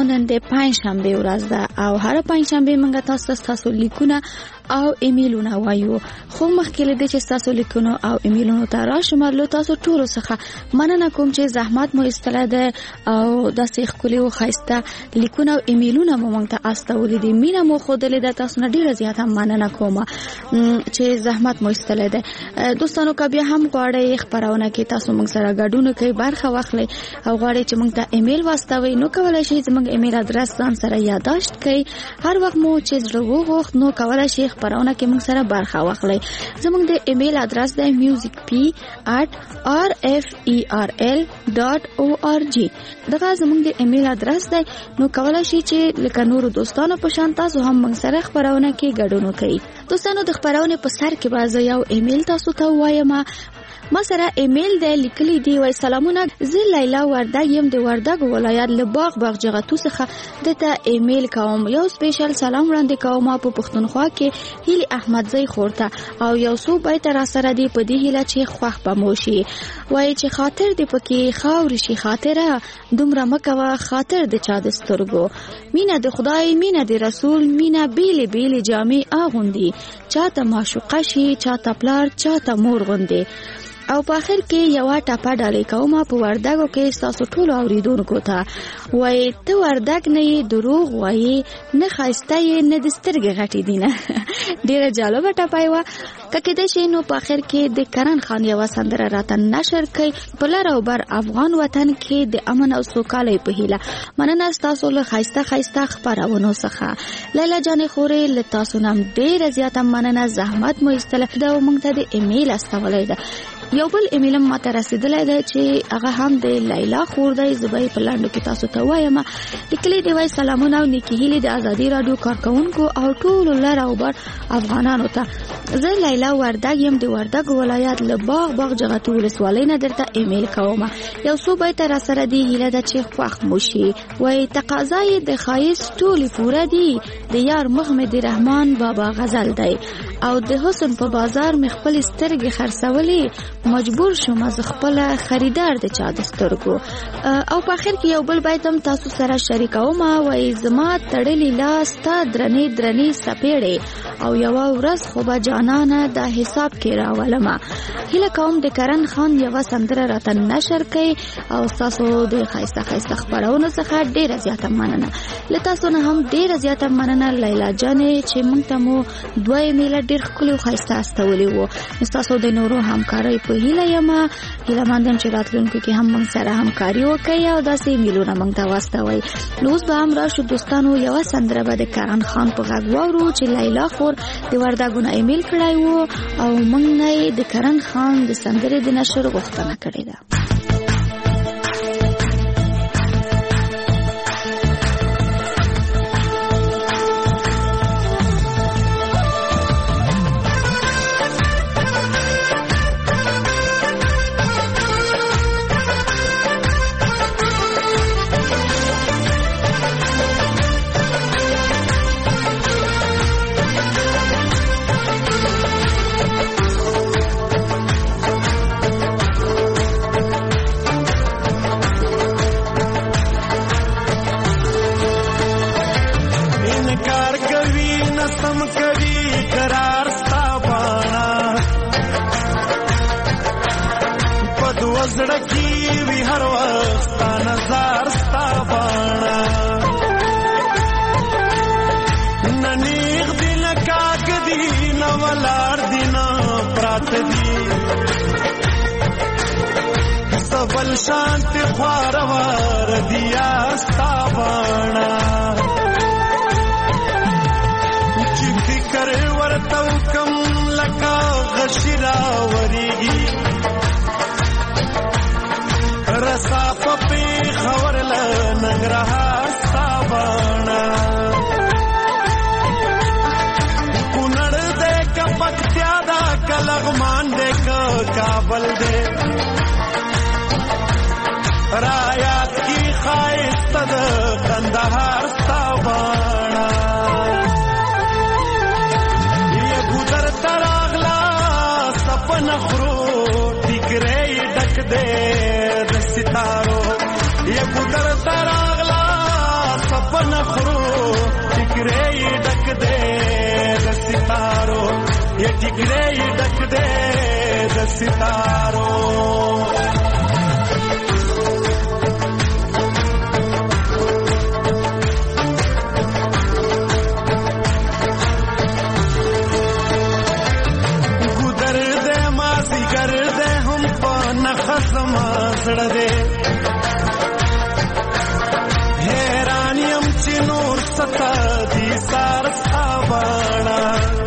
نن د پنځشنبه ورځ ده او هر پنځشنبه موږ تاسو لیکونه او ایمیلونه وایو. خو مخکې له دې چې تاسو لیکونه او ایمیلونه ته راشم له تاسو ټول څخه مننه کوم چې زحمت مو ایستله ده او داسې ښکلي او ښایسته لیکونه او ایمیلونه مو موږ ته استولې دي. مینه مو ښودلې ده، تاسو نه ډېره زیاته مننه کوم چې زحمت مو ایستلی ده. دوستانو که بیا هم غواړئ خپرونه کې تاسو موږ سره ګډون کوئ، برخه واخلئ او غواړئ چې موږ ته ایمیل واستوئ، نو کولی شئ زموږ ایمیل ادرس ځان سره یادداشت کړئ. هر وخت مو چې زړه وغوښت نو کولی شئ خپرونه کې موږ سره برخه واخلئ. زموږ د ایمیل ادرس دی musicp@rferl.org. دغه زموږ د ایمیل ادرس دی، نو کولی شئ چې لکه نورو دوستانو په شان تاسو هم موږ سره خپرونه کې ګډون وکړئ. دوستانو د خپرونې په سر کې به زه یو ایمیل تاسو ته وایم. ما سره ایمیل دی لیکلی دی، وای سلامونه، زه لیلا وردګ یم د وردګ ولایت له باغ جغتو څخه دته ایمیل کوم. یو سپیشل سلام وړاندې کوم په پښتونخوا کې هیلی احمدزی خورته او یو څو بیت را سره دی په دې هیله چې خوښ بموشي. وای چې خاطر دی پکې خاور شي، خاطره دومره مکوه خاطر د چا د سترګو. مینه د خدای، مینه د رسول، مینه بیل بیل جامې اغوندي، چاته معشوقه شي، چاته پلار، چاته مور غوندي. او په اخر کې یو ټاپه ډالې کومه په وردګو کې تاسو ټول اوریدونکو ته. وای ته وردګ نه دروغ وای، نه خاسته یې، نه د سترګې غټې دي. نه ډیره جالبه ټاپه و. ککه د شینو په اخر کې د کرن خان یو سندره راته نشر کړي په لار او بر افغان وطن کې د امن او سوکالۍ په هیله. مننه تاسو له خاسته خبرونو څخه. لیلا جان خورې له تاسو نام ډیره زیاته مننه، زحمت مو ایستله دا موږ ته د ایمیل استولې ده. یو بل ایمیل ما ته رسیدلی دی چې هغه هم د لیلا خور دی. زبای په لاندو کې تاسو ته وایم لیکلی دی، وای سلامونه او نیکی هیلې د ازادي رادیو کارکونکو او ټول لر او بر افغانانو ته. زه لیلا وردګ یم د وردګ ولایت له باغ جغتو ولسوالۍ نه درته ایمیل کوم. یو څو بیت را سره دی هیله ده چې خوښ مو شي. وای تقاضای د ښایست ټولې پوره دي، د یار مخ مې د رحمان بابا غزل دی او د حسن په بازار مې خپل سترګې خرڅولې، مجبور شوم از خپل خریدار د چا د سترګو. او په اخر کې یو بل بیت هم تاسو سره شریکوم. وای زما تړلې لاس تا درنې سپېړې او یو ورځ خو به جانانه د حساب کې راولم. هیله کوم د کرن خان یو سندره راته نشر کړي او تاسو د خایسته خبرونو څخه ډیره زیاته مننه. له تاسو نه هم ډیره زیاته مننه لیلا جانې چې موږ ته مو دوه ایمیل ډیر ښکلي او خایسته استولې وو. تاسو د نورو همکارۍ په هیله یم، هیله مندم چې راتلونکي کې هم موږ سره همکاري وکړي او داسې ایمیلونه موږ ته واستوئ. نو اوس به هم راشو دوستانو، یوه سندره به د کرن خان په غږ واورو چې لیلا خور د وردګو نه ایمیل کړی و او موږ نه د کرن خان د سندرې د نشر غوښتنه کړې ده. शांति ख्वारवार दिया स्तावाना चिट्ठी करे वर्तव कम लका गशिरा वरीगी रसा पपी खबर ल नगरहा स्तावाना कुनड़ दे का पत्यादा कलगमान दे का काबल दे रायात की खाइस्त द कंदहार सावाना ये गुदर तरागला सपन खरो टिकरे ढक दे सितारो ये गुदर तरागला سپن خرو ټکرې ډک دې د ستارو یا ټکرې ډک دې د ستارو زړه دې حیران یم چې نور ستا دي سار سابانا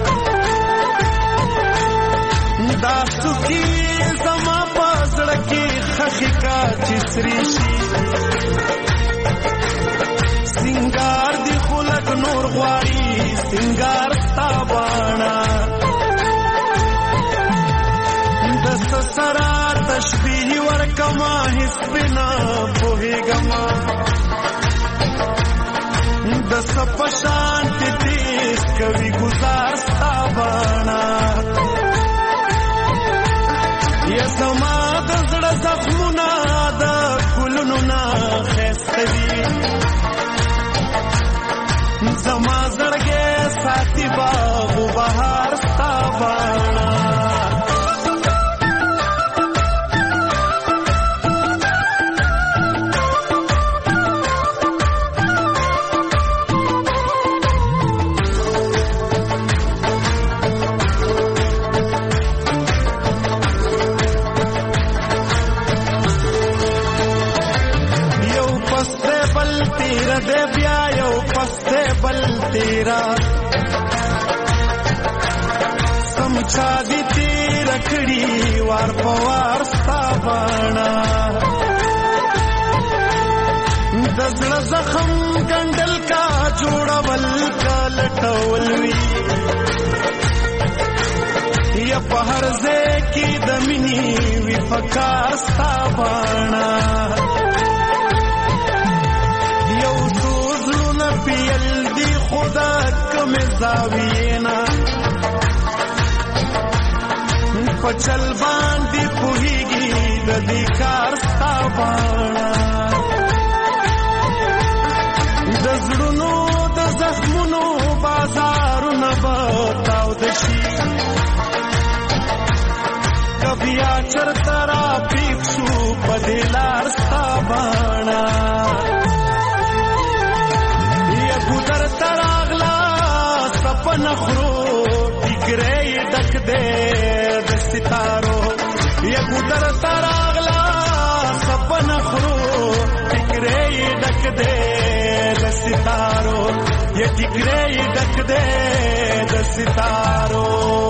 دا سخي زما په زړه کې خخي کا چې سري شي سنگار دی خلق نور غواړي سنگار سابانا د سسرا تشبیه ورکما هیڅ بنا پوهیږما د سپشان تیز کوي گزار ستابانا یا زما د زړه زخمونه د ګلونو نه ښایسته دي زما زړګی ساتي باغ و بهار ستابانا دے بیا یو پستے بل تیرا سمچا دی تیر کڑی وار پوار ستابانا دزړ زخم ګندل کا جوړول کا لټول وی یا په هر ځای کې د مینې وی فکر ستابانا پیل دی خدا کم زاوینا پچل باندې پوهیږي د دې کار ستابانا د زړونو د زخمونو بازارونه بتاو دشي کبیا چرته را پیښ شو په دلار ستابانا ګودر تراغلا سپن خرو ټکرې ډک دې د ستارو یا ګودر تراغلا سپن خرو ټکرې ډک دې د ستارو یا ټکرې ډک دې د ستارو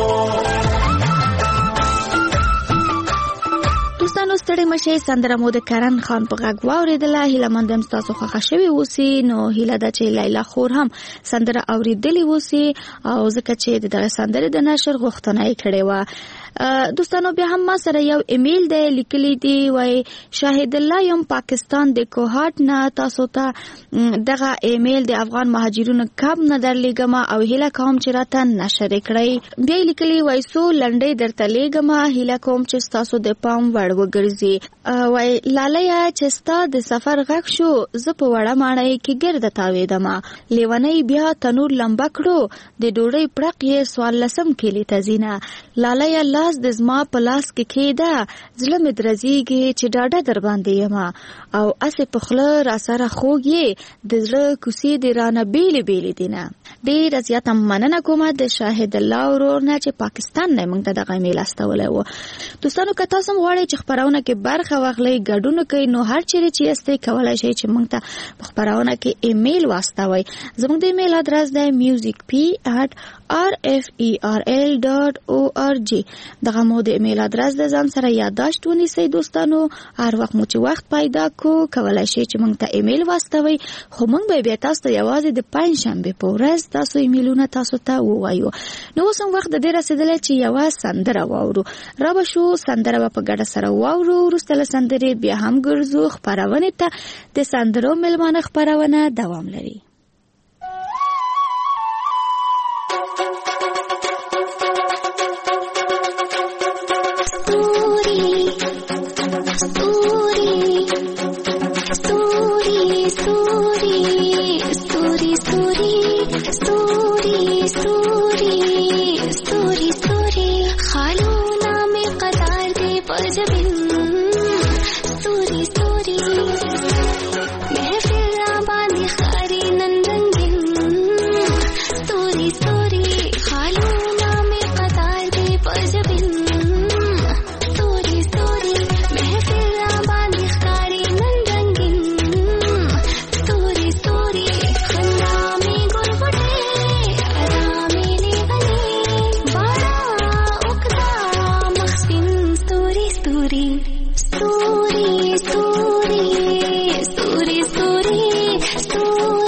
دوستانو ستړي مشه سندره مو د کرن خان په غږ واوریدله هیله مندم تاسو خوښ شوي اوسئ نو هیله ده چې لیلا خور هم سندره اوریدلې اوسئ او ځکه چې دغه سندره د نشر غوښتنه یې کړې وه دوستانو بیا هم ما سره یو ایمیل دی لیکلی دی وای شاهد الله یم پاکستان د کوهاټ نه تاسو ته دغه ایمیل د افغان مهاجرونو کب نه درلېږم او هیله کوم چې راته نشر کړئ بیا لیکلی وای سو لنډۍ درته لېږم هیله کوم چې تاسو د پام وړ وګرځي وای لاله چې ستا د سفر غږ شو زه په وړه ماڼۍ کې ګرده تاوېدم لیونی بیا تنور لمبه کړو د ډوډۍ پړق یې 14 کیلې تزینه لاله لاس د زما په لاس کې کېده زړه مې درځيږي چې ډاډه در باندې یم او اسې په خوله را سره خوږ یې د زړه کوڅې دې رانه بیلې بیلې دي نه ډېره زیاته مننه کوم د شاهد الله ورور نه چې پاکستان نه موږ ته دغه ایمیل استولی و دوستانو که تاسو هم غواړئ چې خپرونه کې برخه واخلئ ګډون کوئ نو هر چیرې چې یاستئ کولی شئ چې موږ ته په خپرونه کې ایمیل واستوئ زموږ د ایمیل ادرس دی musicp@rferl.org دغه مو د ایمیل ادرس د ځان سره یادداشت ونیسئ دوستانو هر وخت مو چې وخت پیدا کو کولی شئ چې موږ ته ایمیل واستوئ خو موږ به بیا تاسو ته یوازې د پنجشنبې په ورځ تاسو ایمیلونه تاسو ته ووایو نو اوس هم وخت د دې رسېدلی چې یوه سندره واورو را به شو سندره به په ګډه سره واورو وروسته له سندرې بیا هم ګرځو خپرونې ته د سندرو مېلمانه خپرونه دوام لري story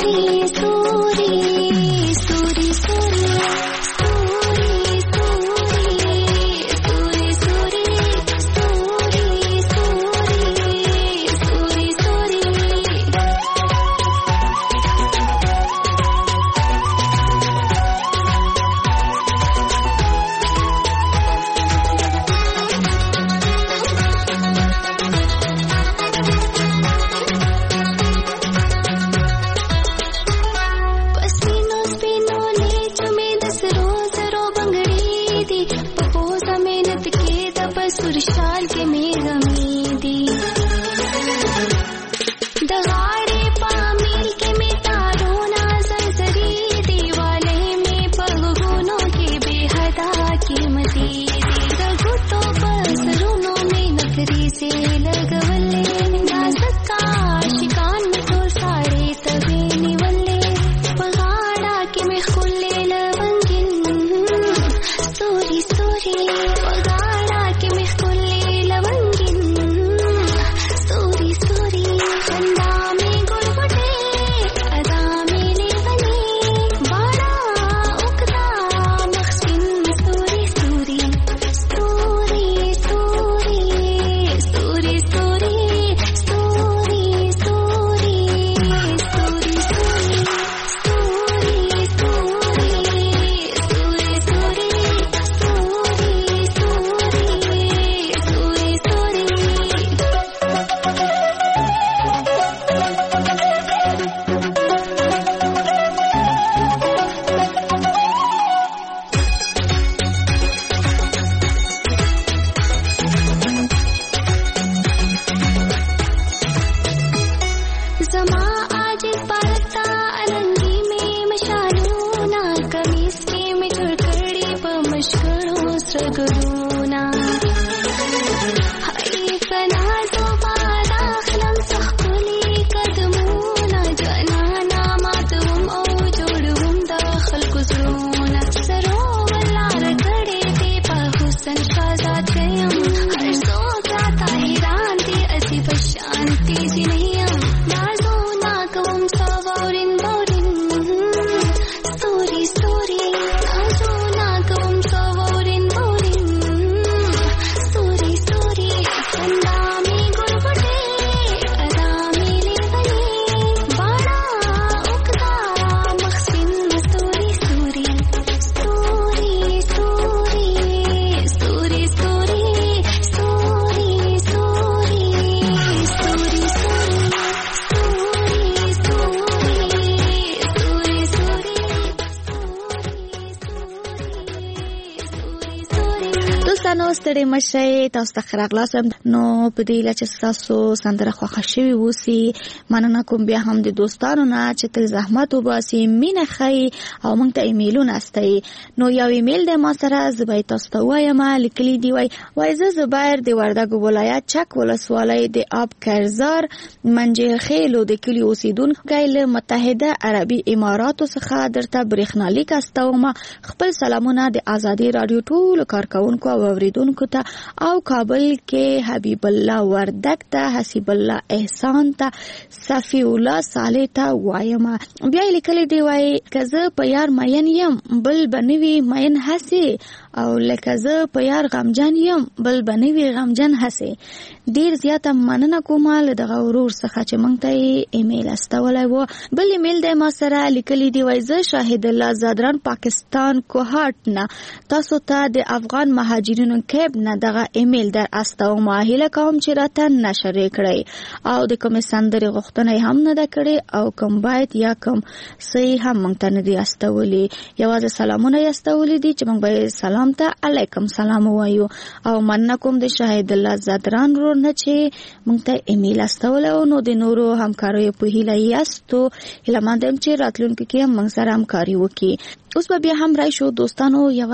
ستړي مشي تاسو ته خراغلاسم نو په دې لچ تاسو سندره خوښه شوی وسی مننه کوم بیا هم د دوستانو نه چې تل زحمت وباسي مینه خي او مونږ ته ایمیلونه استي نو یو ایمیل د ما سره زبای تاسو ته وایم لیکلي دی وای زبیر د وردګ ولایت چک ولسوالۍ د آب کرزار منجه خېلو د کلی اوسیدونکو له متحده عربي اماراتو څخه درته برېښنالیک استوم خپل سلامونه د ازادي رادیو ټول کارکونکو او اوریدونکو ته او کابل کې حبیب الله وردګ ته حسیب الله احسان ته صفی الله صالح ته وایم بیا لیکلي دی وای کزه په یار مین یم بل بنوي مین هسي او لکه زه په یار غمجن یم بل بنوي غمجن هسي ډیر زیاته مننه کوم له دغه ورور څخه چې مونږ ته ایمیل استولای وو بل ایمیل د ما سره لیکلي دی وای زه شاهد الله زادران پاکستان کوهات نه تاسو ته د افغان مهاجرینو کېب نه دغه ایمیل در استوم هیله کوم چې راته نشر کړئ او د کوم سندري غوښتنه هم نه ده کړې او کوم باید یا کوم صحیح هم مونږ ته نه دی استولي یوازې سلامونه استولي دي چې مونږ به سلام ته علیکم سلام وایو او مننه کوم د شاهد الله زادران رو نه چې مونږ ته ایمیل استولو نو د نورو همکارو په هیله یاستو هیله مندم چې راتلونکي کې مونږ سره همکاري وکړي اوس به بیا هم راشو دوستانو یو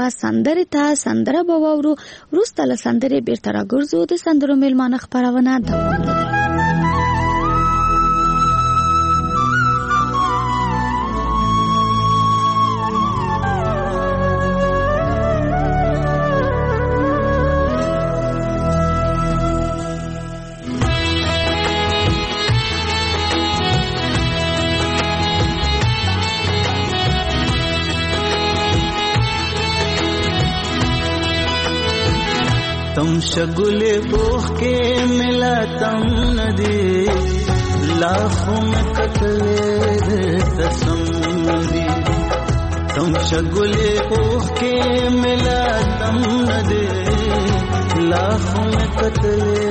سندره به وورو وروسته له سندرې بیرته راګرځو د سندرو میلمانه خپرونه دوام لري تم شگلے اوخ کے ملا تم ندی لاکھوں میں قتلے تسمدی تم شگلے اوخ کے ملا تم ندی لاکھوں میں قتلے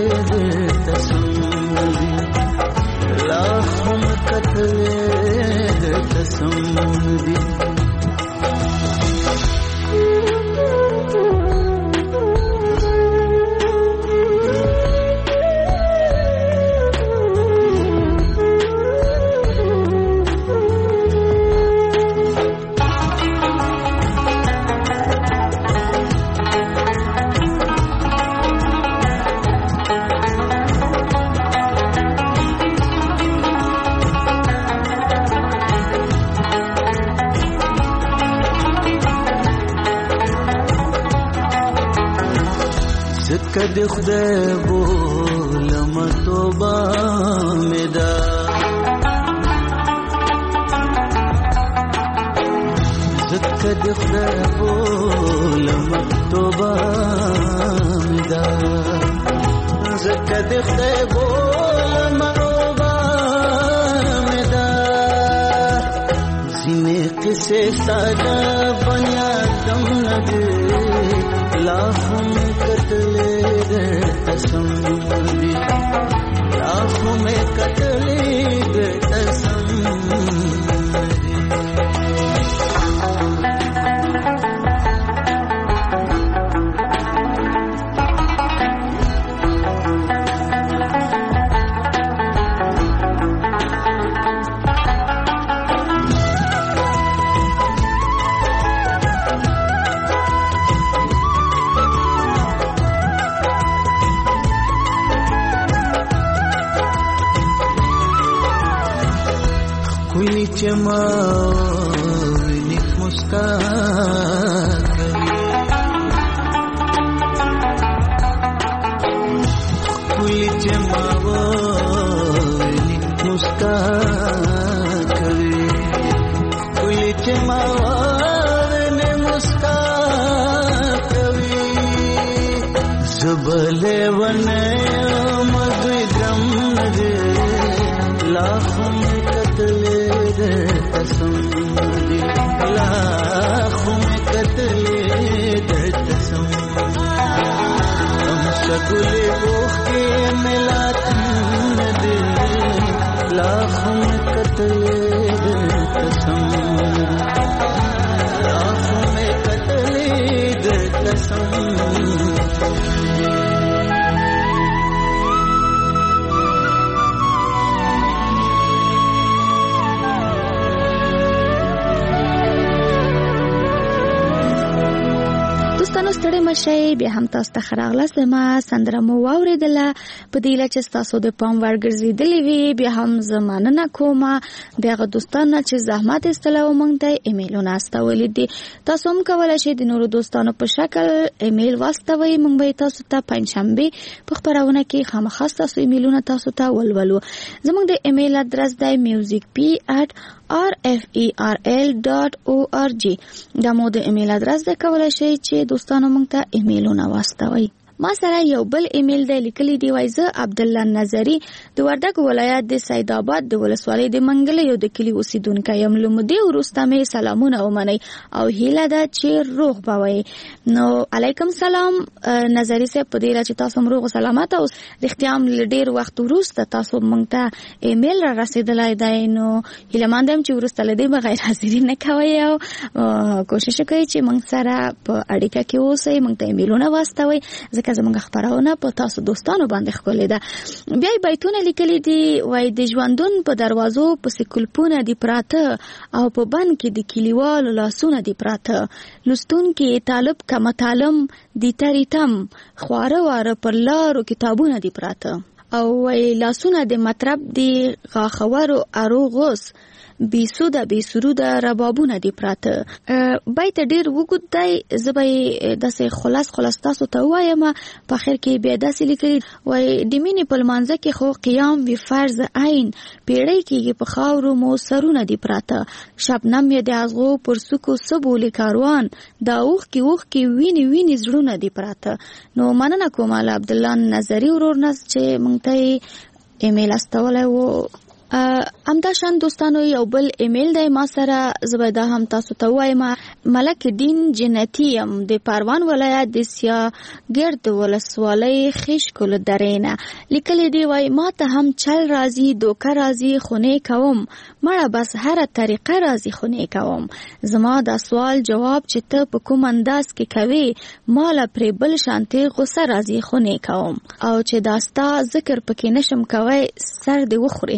تسمدی لاکھوں میں قتلے تسمدی کدی خدای بولم توبه می ده کدی خدای بولم توبه می ده کدی خدای بولم توبه می ده زینه قصه ساده بنیادم نده لاکھوں میں قتلے تسمدی لاکھوں میں قتلے تسمدی چماوی مسکان کوئی چماوی مسکان کوئی چماوی مسکان زبلے ونه مدرم نده لاکھوں میں قتلے تسمدی لاکھوں میں قتلے تسمدی ہم شگلے اوخ کے ملا تندے لاکھوں میں قتلے تسمدی لاکھوں میں قتلے تسمدی دوستانو ستړي مشئ بیا هم تاسو ته ښه راغلاست. زما سندره مو واورېدله په دې هیله چې ستاسو د پام وړ ګرځېدلې وي. بیا هم زه مننه کوم د هغه دوستانو چې زحمت ایستلی او موږ ته ایمیلونه استولی دي. تاسو هم کولی شئ د نورو دوستانو په شکل ایمیل واستوئ. موږ به تاسو ته پنجشنبې په خپرونه کې خامخا ستاسو ایمیلونه تاسو ته ولولو. زموږ د ایمیل ادرس دی musicp@rferl.org. دا مو د ایمیل ادرس دی. کولی شئ چې دوستانو موږ ته ایمیلونه واستوئ. ما سره یو بل ایمیل دی لیکلی دی. وایي زه عبدالله نظري د وردګ ولایت د سید آباد د ولسوالۍ د منګلیو د کلي اوسیدونکی یم. له مودې وروسته مې سلامونه ومنئ او هیله ده چې روغ به وئ. نو علیکم سلام نظري صاحب، په دې هیله چې تاسو هم روغ او سلامت او رښتیا هم له ډېر وخت وروسته تاسو موږ ته ایمیل را رسېدلی دی. نو هیلهمند یم چې وروسته له دې به غیر حاضري نه کوئ او کوشش وکړئ چې موږ سره په اړیکه کې اوسئ، موږ ته ایمیلونه واستوئ ځکه زموږ خپرونه په تاسو دوستانو باندې ښکلې ده. بیا یې بیتونه لیکلي دي. وایي د ژوندون په دروازو پسې کلپونه دي پراته او په بند کې د کلیوالو لاسونه دي پراته. لوستونکي طالب که مطالم دي تریتم خواره واره پر لارو کتابونه دي پراته. او وایي لاسونه د مطرب دي غاخورو اروغوس بې سوده بې سروده ربابونه دي پراته. بیت ډېر اوږد دی، زه به یې داسې خلاص تاسو ته ووایم. په اخر کې بیا داسې لیکلي وایي د مینې په لمانځه کې خو قیام وي فرض عین، پیړۍ کېږي په خاورو مو سرونه دي پراته، شبنم یې د اغزو پر څوکو څه بولي کاروان، دا اوښکې ویني زړونه دي پراته. نو مننه کوم له عبدالله نظري ورور نه چې موږ ته یې ایمیل استولی و. همداشان دوستانو یو بل ایمیل دی ما سره، زه به دا هم تاسو ته ووایم. ملک دین جنتی یم د پروان ولایت د سیاګرد ولسوالۍ خیشکل درې نه. لیکلی دی وایي ما ته هم چل راځي، دوکه راځي، خونې کوم مړه، بس هره طریقه راځي خونې کوم. زما دا سوال جواب چې ته په کوم انداز کې کوي، ماله پرې بل شانتې غصه راځي خونې کوم، او چې دا ستا ذکر پکې نشم کوی سر دې وخوري.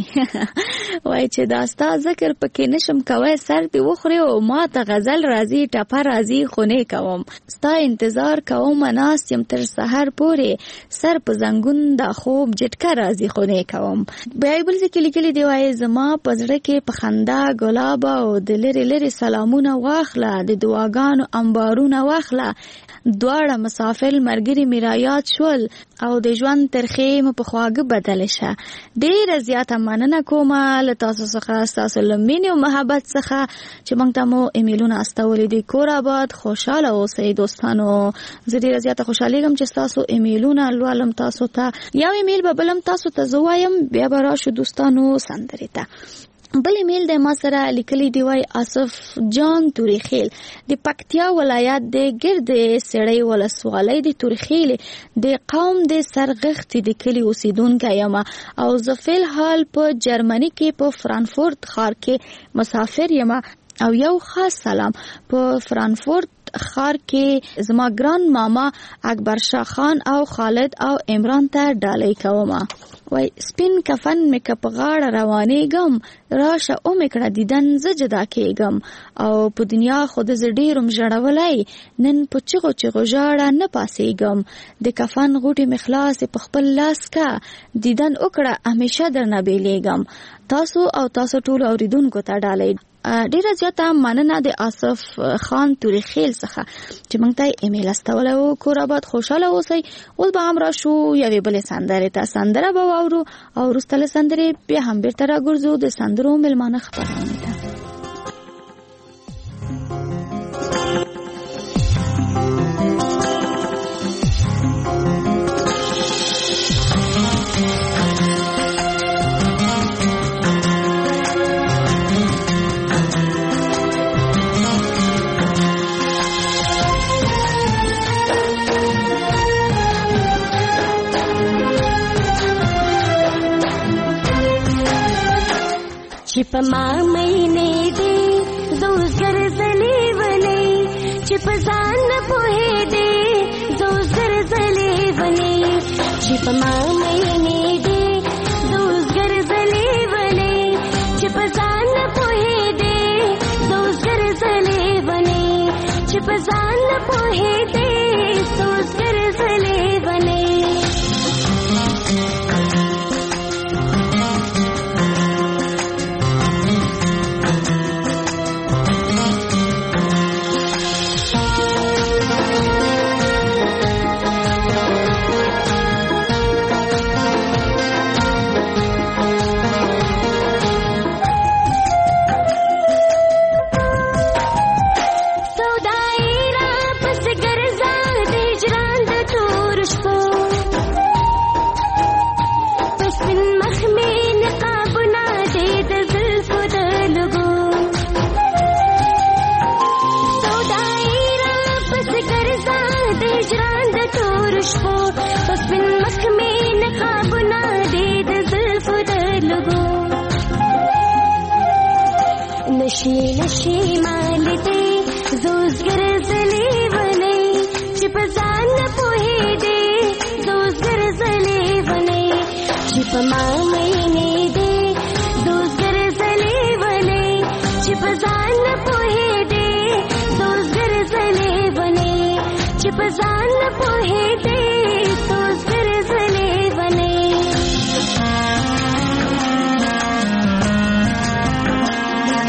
وای چې دا ستا ذکر پکې نشم کوی سر دې وخوري، او ما ته غزل راځي ټپه راځي خونې کوم. ستا انتظار کوم ناست یم تر سحر پورې، سر په زنګون دا خوب جټکه راځي خونې کوم. بیا بل ځکه لیکلي دی وایي زما په زړه کې په خندا ګلاب او د لرې سلامونه واخله، د دعاګانو انبارونه واخله، دواړه مسافر مرګري مې را یاد شول، او د ژوند ترخې مې په خواږه بدل شه. ډېره زیاته مننه کوم له تاسو څخه، ستاسو له مینې او محبت څخه چې موږ ته مو ایمیلونه استولي دي. کور آباد، خوشحاله اوسئ دوستانو. زه ډېره زیاته خوشحالیږم چې ستاسو ایمیلونه لولم تاسو ته. یو ایمیل به بلم تاسو ته زه وایم، بیا به راشو دوستانو سندرې ته. بل ایمیل د ما سره لیکلی دی وای آصف جان توریخیل د پکتیا ولایت د ګرد سړی ولسوالۍ د توریخیل د قوم د سرغخت د کلی اوسیدونکی یم، او زه فل حال په جرمني کې په فرانکفورت ښار کې مسافر یم. او یو خاص سلام په فرانکفورت ښار کې زما ګران ماما اکبر شاه خان او خالد او عمران ته ډالۍ کوم. وای سپین کفن مې که په غاړه روانېږم، راشه او مې کړه دیدن زه جدا کېږم، او په دنیا خود زه ډېرم ژړولی، نن په چغو ژاړه نه پاسېږم، د کفن غوټې مې خلاصې په خپل لاس کا، دیدن وکړه همیشه درنه بیلیږم. تاسو او تاسو ټول اوریدونکو ته ډالۍ. ډیره زیاته مننه د آصف خان توریخیل څخه چې موږ ته ایمیل استولی و. کور آباد، خوشحاله اوسئ. اوس به هم راشو یوې بلې سندرې ته. سندره به واورو او وروسته له سندرې بیا هم بیرته راګرځو د سندرو مېلمانه خپرونې ته. چې په ما مینې دې زوزګر زلې ولې، چې په ځان نه پوهېدې زوزګر زلې ولې، چې په ما مینې دې زوزګر زلې ولې، چې په ځان نه پوهېدې زوزګر زلې ولې، چې په ځان نه پوهېدې زوزګر زلې ولې. نشي نشي مالته زوزګر زلې ولې، چې په ځان نه پوهېدې زوزګر زلې ولې، چې په ما مینې دې زوزګر زلې ولې، چې په ځان نه پوهېدې زوزګر زلې ولې، چې په ځان نه پوهېدې زوزګر زلې ولې.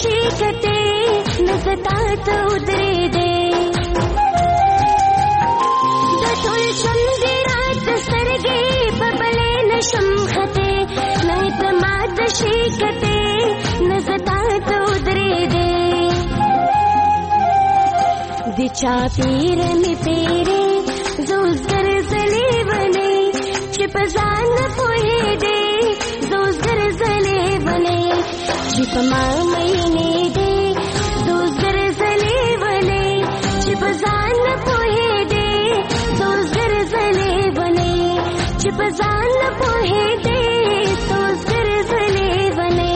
شي کته نزتا ته ودرې دې د ټول چندې رات سرګې ببلې نشم خته نه ته مات شي کته نزتا ته ودرې دې د چا پیر می پیره زوزګر زلې ونې چې په ځان پوهې دې زوزګر زلې ونې چې په ما مینې دې زوزګر زلې ونې چې په ځان پوهې دې زوزګر زلې ونې چې په ځان پوهې دې زوزګر زلې ونې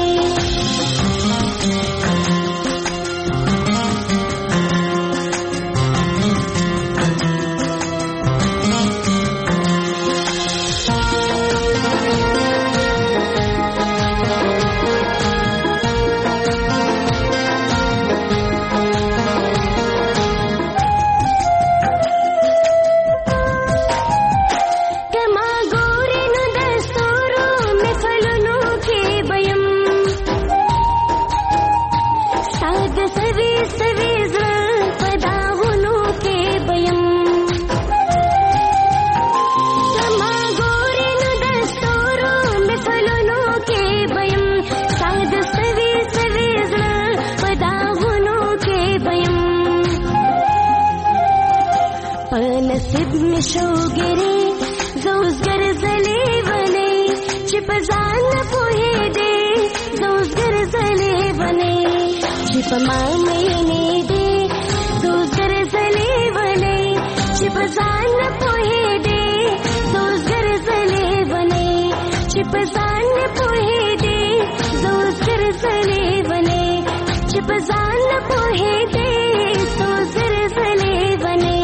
نصیب می شوګری زوزګر زلې ونې چې په ځان پوهې دې زوزګر زلې ونې چې په ما مینې دې زوزګر زلې ونې چې په ځان پوهې دې زوزګر زلې ونې چې په ځان پوهې دې زوزګر زلې ونې چې په ځان پوهې دې زوزګر زلې ونې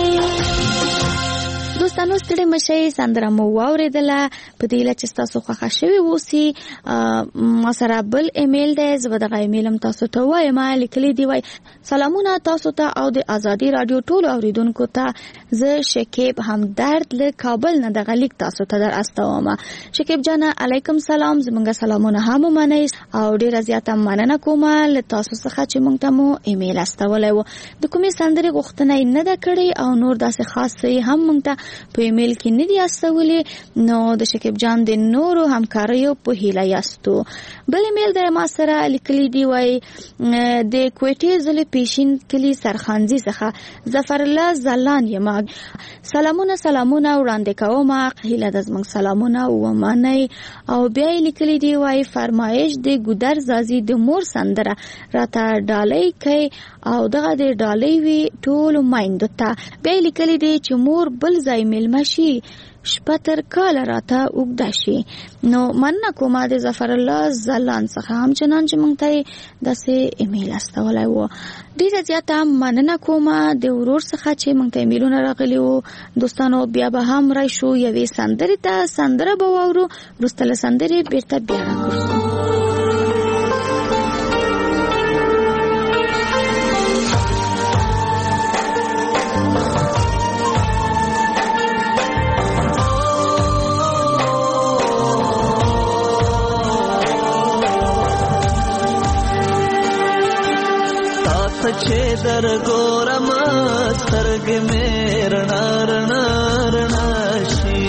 دوستانو ستړي مشي سندره مو واوریدله په دې لچ تاسو خوښه شوی وسی ما سره بل ایمیل دی زه دغه ایمیل هم تاسو ته وایم لیکلي دی وای سلامونه تاسو ته او د ازادي رادیو ټول اوریدونکو ته زه شکیب همدرد له کابل نه دغه لیک تاسو ته در استوم شکیب جان علیکم سلام زمونږ سلامونه هم منئ او ډیره زیاته مننه کوم له تاسو څخه چې مونږ ته مو ایمیل استولای و د کومې سندرې غوښتنه نه ده کړې او نور داسې خاصې هم مونږ ته په ایمیل کې نه دی استولې نو د شکیب جان د نورو همکاریو په هیله یاستو بل ایمیل د ما سره لیکلي دی وای د کوټې ضلع پیشین کلی سرخانزي څخه ظفر الله زلان یم سلامونه وړاندې کوم هیله د زموږ سلامونه ومنئ او بیا لیکلي دی وای فرمایش د ګودر زازي د مور سندره راته ډالۍ کوي او دغه د ډالۍ وی ټول مایندو ته بیا لیکلي دی چې مور بل ځای ملمشي شپه تر کاله راته اوږده شي نو مننه کومه د ظفر الله زلان څخه همچنان چې مونږ ته داسې ایمیل استولی و ډېره زیاته مننه کومه د ورور څخه چې مونږ ته ایمیلونه راغلي وو دوستانو بیا به هم راشو یوې سندرې ته سندره به واورو وروسته له سندرې بیرته بیا راګرځو چې در ګورم سترګې مې رڼا رڼا رڼا شي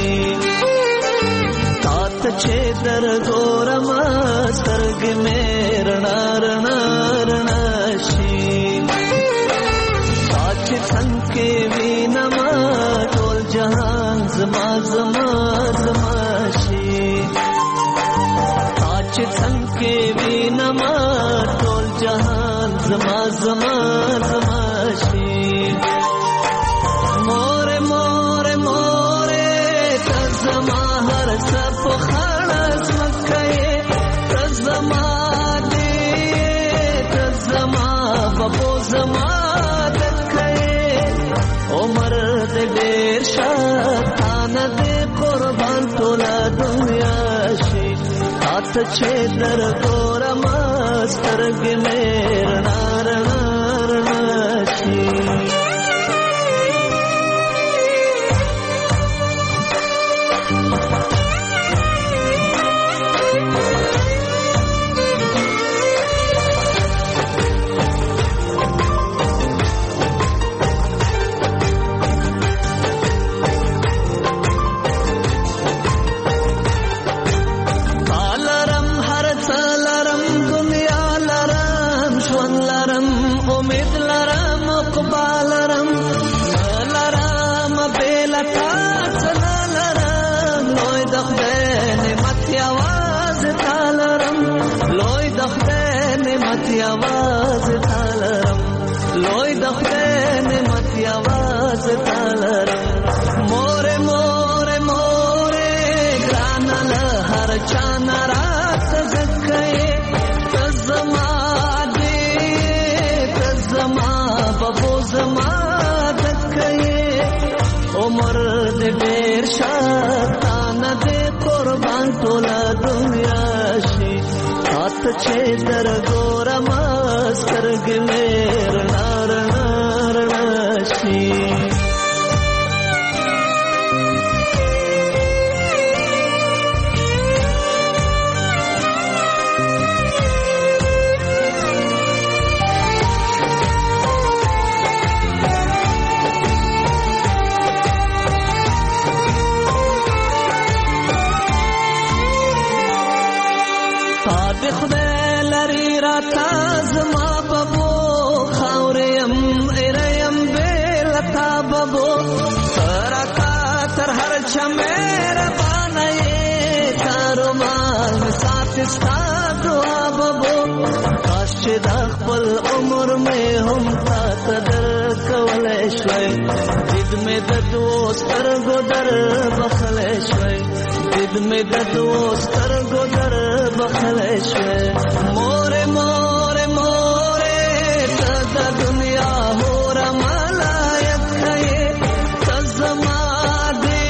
تاته چې در ګورم سترګې مې رڼا رڼا رڼا شي ساچ څنګه وینم ټول جهان زما زما زما شي ساچ څنګه وینم ټول جهان زما زما زما شي مور مور مور ته زما هر څه په خلاص مکه ته زما دې ته زما په زما دکه عمر دې ډېر شاتان دې قربان ټول دنیا شي تاسو چې در ګورم سترګې مې رڼا رڼا رڼا شي اقبالرم لرم بیلتا چلالرم لوی دخده نعمت یواز تالرم لوی دخده نعمت یواز تالرم لوی دخده نعمت یواز تالرم مور مور مور گرانل هر چان رات زکے تزما دے تزما ببو زما دکے عمر دے ډیر شاتان دے قربان ټولا دنیا شي ہاتھ چھے در گورم سترگ میر نار نار ناشی خدای لري را تازما بابو خاورم اریم بیلتا بابو ترکا تر هر چمیر بانای تارو مال سات استا دعا بابو کاش چې د خپل عمر مې هم تا تدر کولای شوي دید مې د دوستر ګدر بخلای شوي دید مې د دوستر ګدر بخلای شوي مور مور مور ته د دنیا هور ملایت کړي تزما دې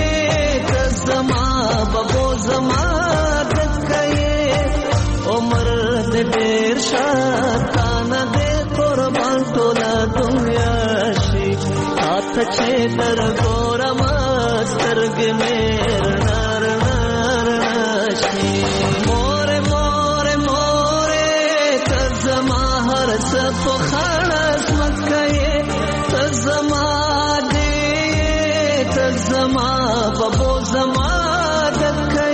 تزما بابو زما دکې عمر دې ډېر شاتان دې قربان ټولا دنیا شي ہاتھ چھے در ګورم سترګ میر نار نار ناشي مور مور مور تزما هر صف خلاص مکه تزما دې تزما بابو زما دکې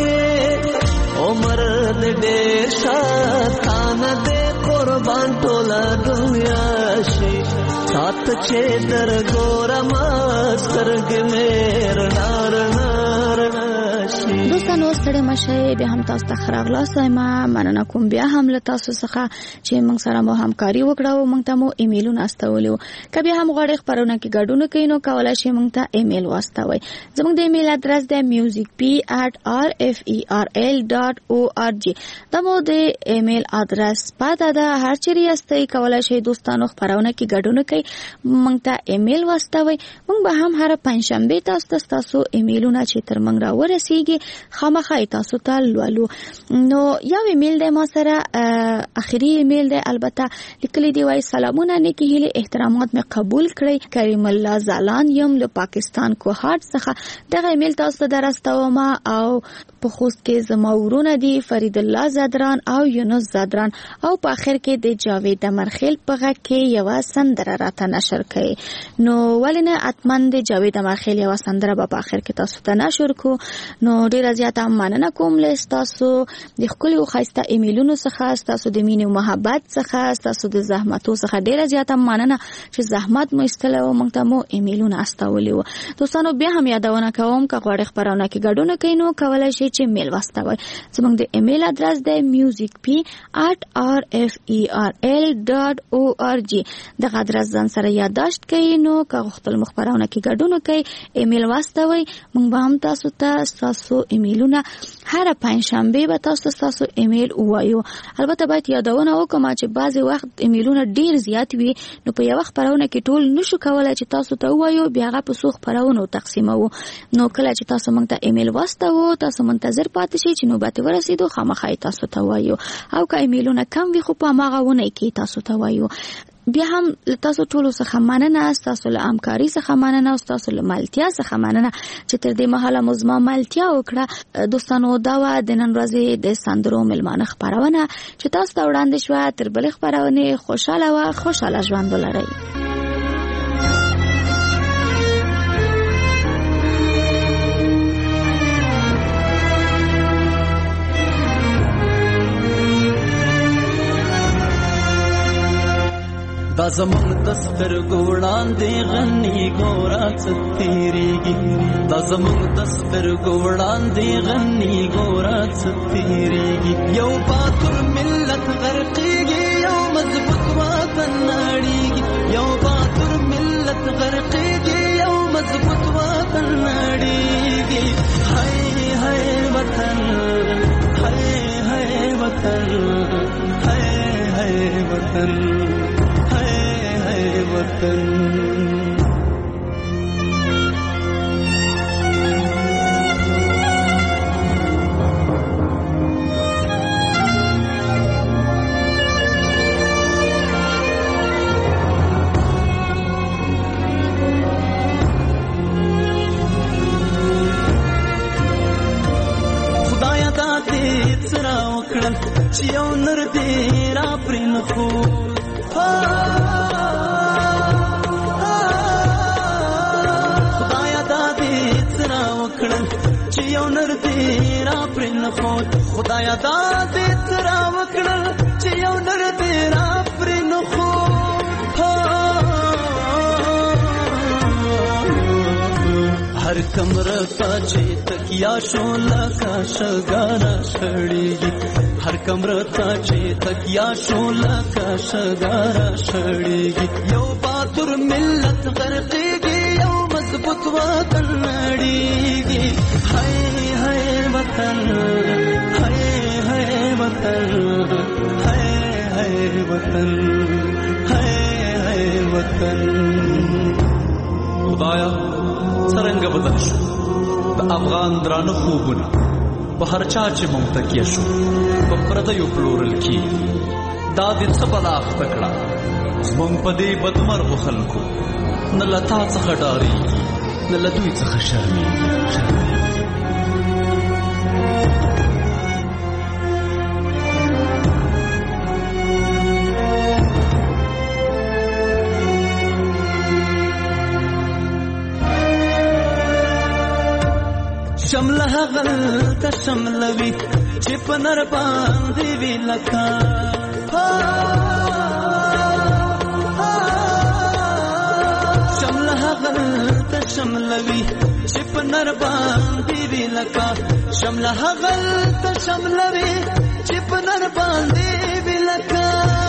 عمر دې ډېر شاتان دې قربان ټولا دنیا شي سات چھے در گورم سترگ میر نار نار ناشي دوستانو ستړي مشه به هم تاسو ته خراغلاست ما مننه کوم بیا هم له تاسو څخه چې موږ سره مو همکاري وکړه او موږ ته مو ایمیلونه استولیو کبه هم غواړئ خبرونه کې ګډون کړئ نو کولای شئ موږ ته ایمیل واستوي زموږ د ایمیل ادرس د musicp@rferl.org دا مو د ایمیل ادرس پاته ده هر چیرې یاستئ کولای شئ دوستانو خبرونه کې ګډون کړئ موږ ته ایمیل واستوي موږ به هم هر پنځشنبه تاسو ایمیلونه چې تر موږ را ورسیږي خامخا تاسو ته لولو نو یو ایمیل د ما سره اخیری ایمیل د البته لیکلي دی وای سلامونه نیکی هیله احترامات مې قبول کړئ کریم الله زالان یم له پاکستان کوهاټ څخه دغه ایمیل تاسو ته درستوم او په خوست کې زما ورونه دي فرید الله زادران او یونس زادران او په اخر کې د جاوید امرخیل په غږ کې یو سندره راته نشر کړي نو ولنه اتمن د جاوید امرخیل یو سندره په اخر کې تاسو ته نشر کو نو ډیر زیاته مننه کوم له تاسو د خپل او خاصه ایمیلونو څخه تاسو د مینې او محبت څخه تاسو د زحمتو څخه ډیر زیاته مننه چې زحمت مو استله او موږ ته مو ایمیلونه استولیو دوستانو بیا هم یادونه کوم که غواړئ خبرونه کې ګډون کړئ نو کولای شئ چې میل واستوي زموږ د ایمیل ادرس د musicp@rferl.org دغه ادرس ځان سره یادداشت کړئ نو که خپل مخبرونه کې ګډون کړئ ایمیل واستوي موږ به هم تاسو ایمیلونه هر پنځشنبه به تاسو ایمیل وایو البته باید یادونه وکم چې بعضی وخت ایمیلونه ډیر زیات وي نو په یو خبرونه کې ټول نشو کولای چې تاسو ته وایو بیا هغه په څو خبرونو تقسیمو نو کله چې تاسو موږ ته ایمیل واستوي تاسو منتظر پاتې شئ چې نوبت ورسیدو خامخا تاسو ته وایو او که ایمیلونه کم وي خو په هغه ونه کې تاسو ته وایو بیا هم تاسو ټول څخه مننه تاسو له همکاري څخه مننه تاسو له ملتیا څخه مننه چې تر دې مهاله مزما ملتیا وکړه دوستانو دا و د نن ورځې د سندرو ملمانه خبرونه چې تاسو ته وړاندې شوه تر بل خبرونه خوشاله ژوند ولرئ دا زمونږ د سترګو وړاندې غني ګوره څه تېرېږي دا زمونږ د سترګو وړاندې غني ګوره څه تېرېږي یو باتور ملت غرقېږي یو مضبوط وطن نړېږي یو باتور ملت غرقېږي یو مضبوط وطن نړېږي هاي هاي وطن هاي هاي وطن هاي هاي وطن هاي هاي وطن چې یو نر دې را پرې نه خو خدایا دا دې څرا وکړل چې یو نر دې را پرې نه خو خدایا دا دې څرا وکړل چې یو نر دې را پرې نه خو هر کمره تا چې تکیا شو لکه شګاره شړېږي هر کمره تا چې تکیا شو لکه شګاره شړېږي یو باتور ملت غرقېږي یو مضبوط وطن نړېږي هاي هاي وطن هاي هاي وطن هاي هاي وطن هاي هاي وطن خدایا څرنګه بدل شو د افغان درانه خوبونه په هر چا چې مونږ تکیه شو په پردیو پلورل کېږي دا دې څه بلا اخته کړه زمونږ په دې بدمرغو خلکو نه له تا څخه ډارېږي نه له دوی څخه شرمېږي شمله غلطه شملوي چې په نر باندې وي لکه شمله غلطه شملوي چې په نر باندې وي لکه شمله غلطه شملوي چې په نر باندې وي لکه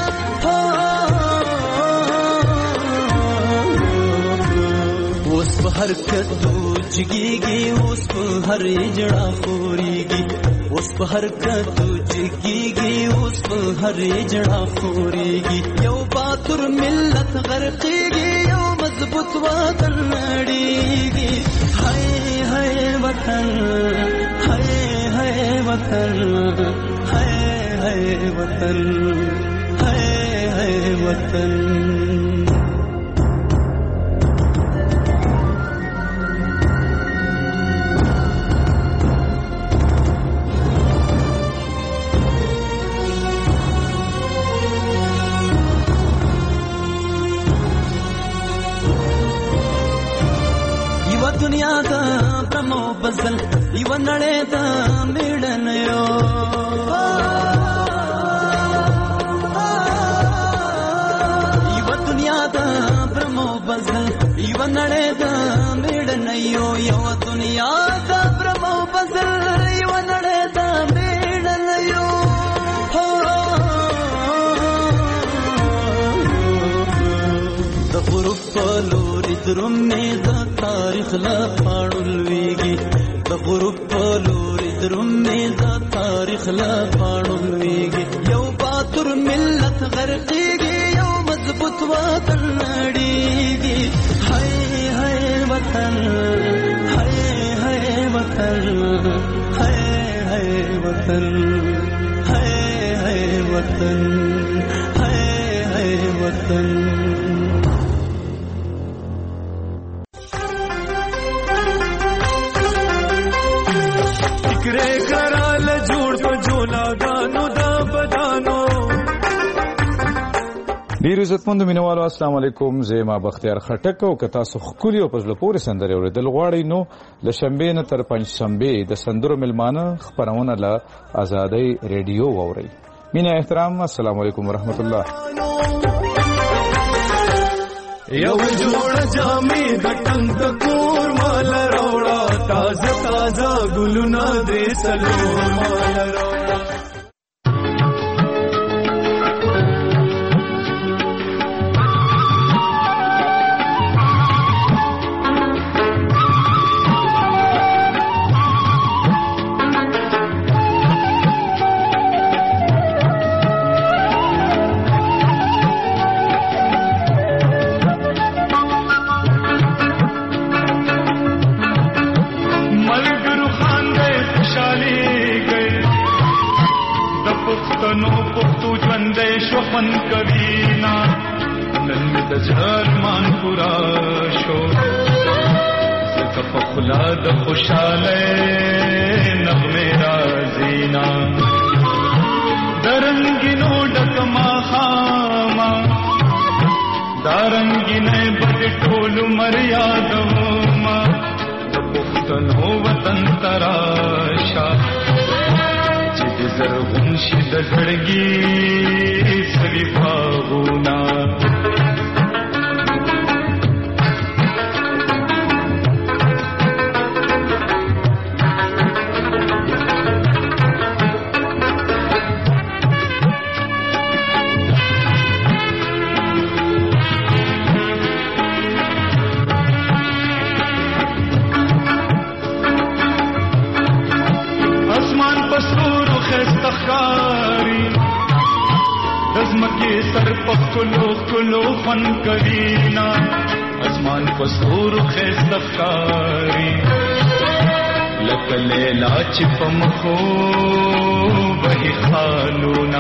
اوس په هر کدو جګېږي اوس په هر جړه خورېږي اوس په هر کدو جګېږي اوس په هر جړه خورېږي یو باتور ملت غرقېږي یو مضبوط وطن نړېږي هاي هاي وطن هاي هاي وطن هاي هاي وطن هاي هاي وطن دنیا دا برمو بزل یو نړۍ دا میړنیو یو دنیا دا برمو بزل یو نړۍ دا میړنیو یو دنیا دا برمو بزل یو نړۍ دا میړنیو د غروب په لوري درومې د تاریخ لا پاړل ویږي د غروب په لوري درومې د تاریخ لا پاړل ویږي یو باتور ملت غرقېږي یو مضبوط وطن نړېږي هاي هاي وطن هاي هاي وطن هاي هاي وطن هاي هاي وطن هاي هاي وطن ډیر عزتمند مینوالو السلام علیکم زما بختیار خټک او که تاسو خولي او پزله پورې سندرې اوریدل غواړئ نو د شنبې نه تر پنځشنبې د سندرو ملمانه خبرونه له آزادۍ ریډیو واورئ. مینا احترام، السلام علیکم ورحمت الله. یو جوړ جامې د ټنګ د کور مال راوړه تازه تازه ګلونه درې څلور مال راوړه شوفن کبینا نن می د جرمان پورا شو زکه په خلا د خوشاله نغمه رازینا درنګینو ډکما خاما دارنګینه بد ټول مریادوما د پښتنو وطن تراشا زرغون شي د زړګي سوي باغونه کلو فن کرینا اسمان پسور خستخاری لکلے لاچ پمخو بہی خالونا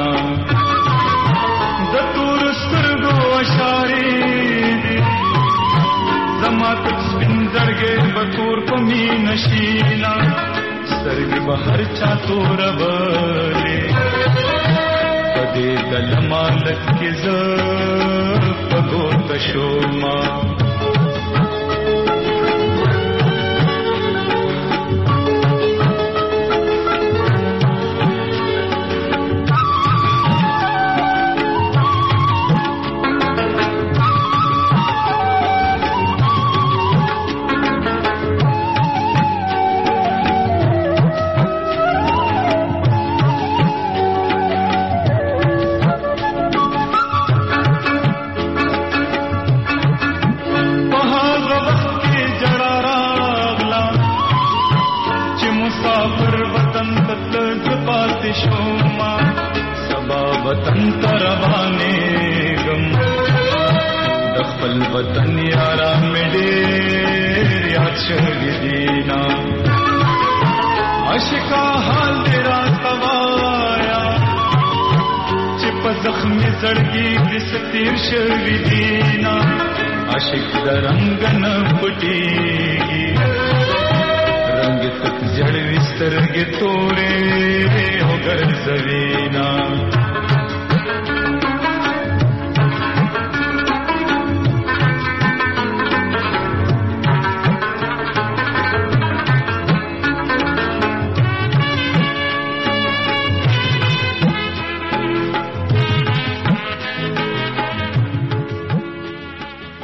دتور سترگو اشاری دی زماتک سپنزر گے بطور پمی نشینا سرگ بہر چاتو ربلے پدې دل مالک کې ز پګو تشوما वतन यारा मेरे यादीना अशका हाल तेरा सवाया चिप जख्मी जड़गी दिस तीर शवीदीना आशिक दरंगन फुटीगी रंग तक जड़ विस्तर गे तोरे होगर जवीना